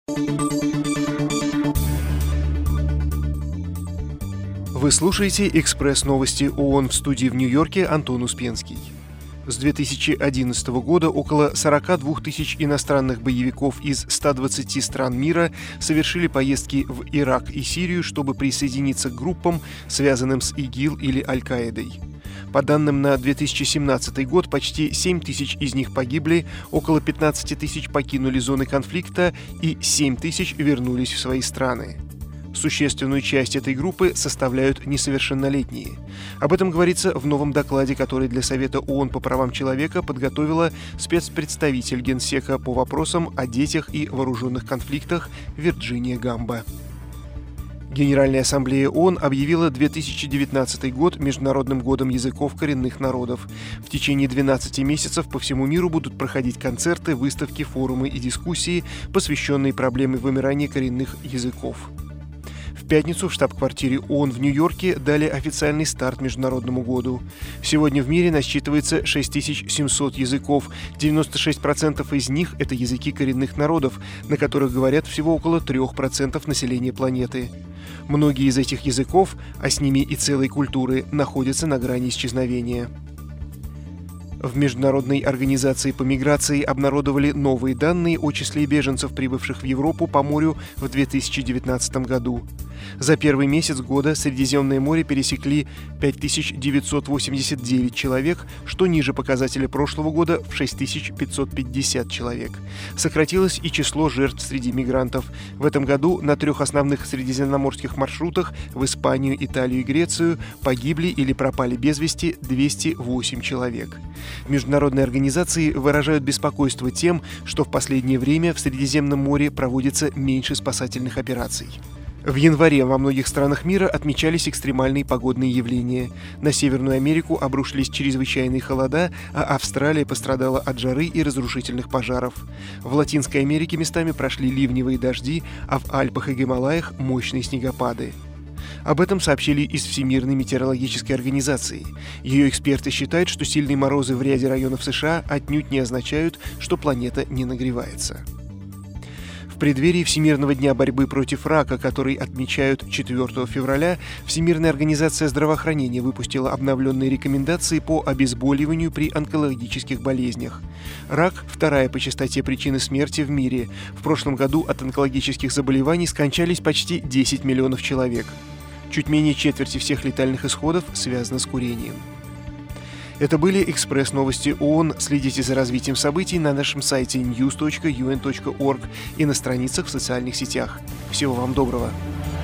Вы слушаете «Экспресс-новости ООН», в студии в Нью-Йорке Антон Успенский. С 2011 года около 42 тысяч иностранных боевиков из 120 стран мира совершили поездки в Ирак и Сирию, чтобы присоединиться к группам, связанным с ИГИЛ или Аль-Каидой. По данным на 2017 год, почти 7 тысяч из них погибли, около 15 тысяч покинули зоны конфликта и 7 тысяч вернулись в свои страны. Существенную часть этой группы составляют несовершеннолетние. Об этом говорится в новом докладе, который для Совета ООН по правам человека подготовила спецпредставитель Генсека по вопросам о детях и вооруженных конфликтах Вирджиния Гамбо. Генеральная ассамблея ООН объявила 2019 год Международным годом языков коренных народов. В течение 12 месяцев по всему миру будут проходить концерты, выставки, форумы и дискуссии, посвященные проблеме вымирания коренных языков. В пятницу в штаб-квартире ООН в Нью-Йорке дали официальный старт Международному году. Сегодня в мире насчитывается 6700 языков. 96% из них – это языки коренных народов, на которых говорят всего около 3% населения планеты. Многие из этих языков, а с ними и целой культуры, находятся на грани исчезновения. В Международной организации по миграции обнародовали новые данные о числе беженцев, прибывших в Европу по морю в 2019 году. За первый месяц года Средиземное море пересекли 5989 человек, что ниже показателя прошлого года в 6550 человек. Сократилось и число жертв среди мигрантов. В этом году на 3 основных средиземноморских маршрутах в Испанию, Италию и Грецию погибли или пропали без вести 208 человек. Международные организации выражают беспокойство тем, что в последнее время в Средиземном море проводится меньше спасательных операций. В январе во многих странах мира отмечались экстремальные погодные явления. На Северную Америку обрушились чрезвычайные холода, а Австралия пострадала от жары и разрушительных пожаров. В Латинской Америке местами прошли ливневые дожди, а в Альпах и Гималаях – мощные снегопады. Об этом сообщили из Всемирной метеорологической организации. Ее эксперты считают, что сильные морозы в ряде районов США отнюдь не означают, что планета не нагревается. В преддверии Всемирного дня борьбы против рака, который отмечают 4 февраля, Всемирная организация здравоохранения выпустила обновленные рекомендации по обезболиванию при онкологических болезнях. Рак – вторая по частоте причина смерти в мире. В прошлом году от онкологических заболеваний скончались почти 10 миллионов человек. Чуть менее четверти всех летальных исходов связаны с курением. Это были «Экспресс-новости ООН». Следите за развитием событий на нашем сайте news.un.org и на страницах в социальных сетях. Всего вам доброго!